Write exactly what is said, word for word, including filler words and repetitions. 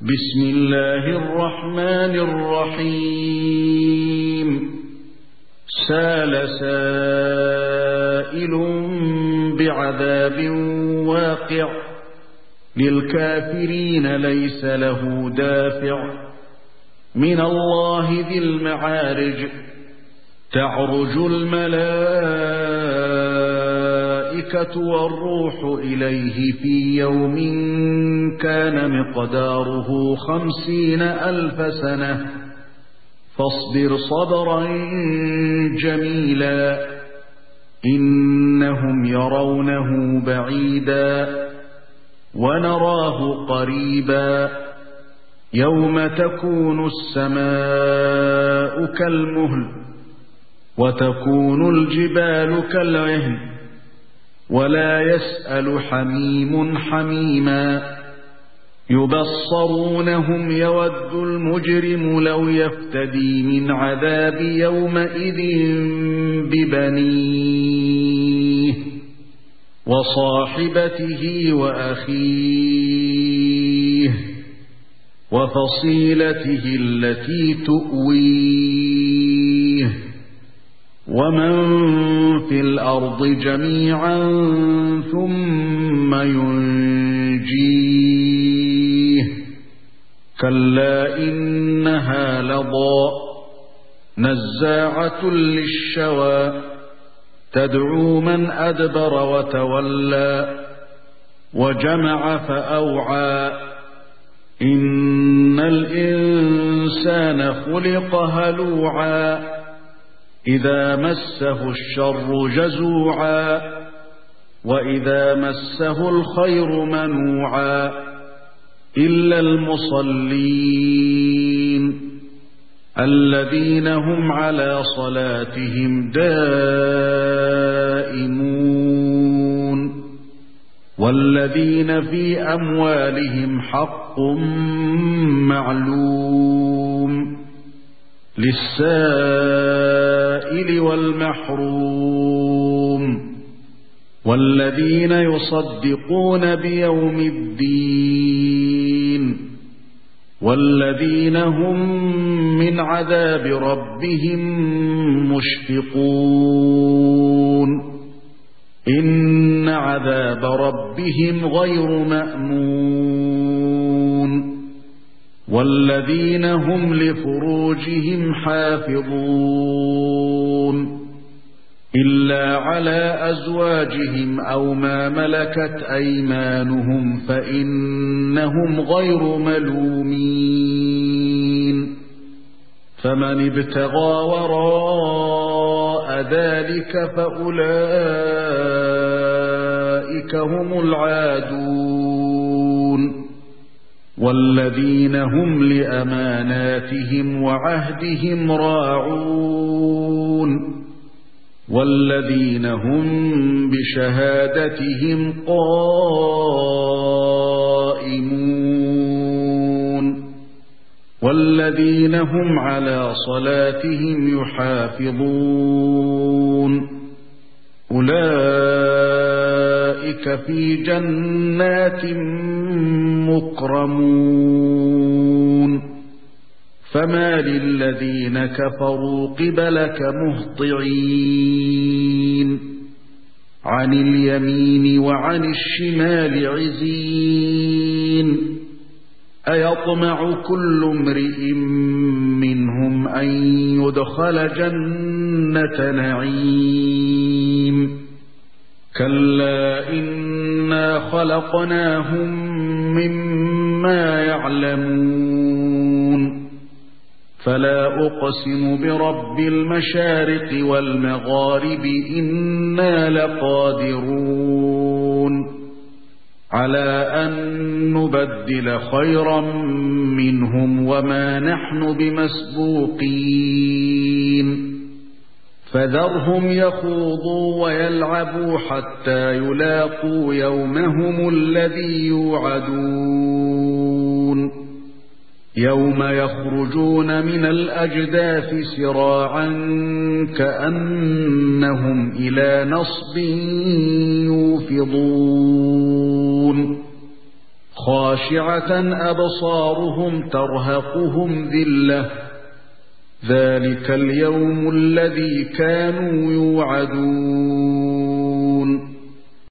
بسم الله الرحمن الرحيم سال سائل بعذاب واقع للكافرين ليس له دافع من الله ذي المعارج تعرج الملائكة والروح إليه في يوم كان مقداره خمسين ألف سنة فاصبر صبرا جميلا إنهم يرونه بعيدا ونراه قريبا يوم تكون السماء كالمهل وتكون الجبال كالعهن ولا يسأل حميم حميما يبصرونهم يود المجرم لو يفتدي من عذاب يومئذ ببنيه وصاحبته وأخيه وفصيلته التي تؤويه ومن في الأرض جميعا ثم ينجيه كلا إنها لظى نزاعة للشوى تدعو من أدبر وتولى وجمع فأوعى إن الإنسان خلق هلوعا إذا مسه الشر جزوعا وإذا مسه الخير منوعا إلا المصلين الذين هم على صلاتهم دائمون والذين في أموالهم حق معلوم للسائل والمحروم والذين يصدقون بيوم الدين والذين هم من عذاب ربهم مشفقون إن عذاب ربهم غير مأمون والذين هم لفروجهم حافظون إلا على أزواجهم أو ما ملكت أيمانهم فإنهم غير ملومين فمن ابتغى وراء ذلك فأولئك هم العادون والذين هم لأماناتهم وعهدهم راعون والذين هم بشهادتهم قائمون والذين هم على صلاتهم يحافظون أولئك في جنات مكرمون فما للذين كفروا قبلك مهطعين عن اليمين وعن الشمال عزين أيطمع كل امرئ منهم أن يدخل جنة نعيم كلا إنا خلقناهم مما يعلمون فلا أقسم برب المشارق والمغارب إنا لقادرون على أن نبدل خيرا منهم وما نحن بمسبوقين فذرهم يخوضوا ويلعبوا حتى يلاقوا يومهم الذي يوعدون يوم يخرجون من الأجداث سراعا كأنهم إلى نصب يوفضون خاشعة أبصارهم ترهقهم ذلة ذلك اليوم الذي كانوا يوعدون